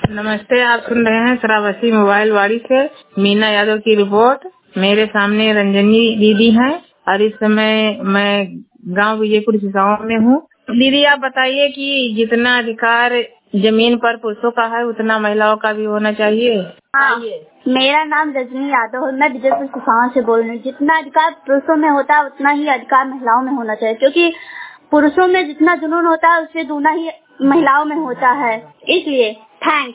नमस्ते, आप सुन रहे हैं श्रावस्ती मोबाइल वाड़ी से मीना यादव की रिपोर्ट। मेरे सामने रंजनी दीदी हैं और इस समय मैं गांव विजयपुर सिसाओं में हूँ। दीदी आप बताइए कि जितना अधिकार जमीन पर पुरुषों का है उतना महिलाओं का भी होना चाहिए। हाँ, मेरा नाम रजनी यादव है। मैं विजयपुर सिसाओं से बोल रही हूँ। जितना अधिकार पुरुषों में होता है उतना ही अधिकार महिलाओं में होना चाहिए, क्योंकि पुरुषों में जितना जुनून होता है उससे दूना ही महिलाओं में होता है। इसलिए थैंक्स।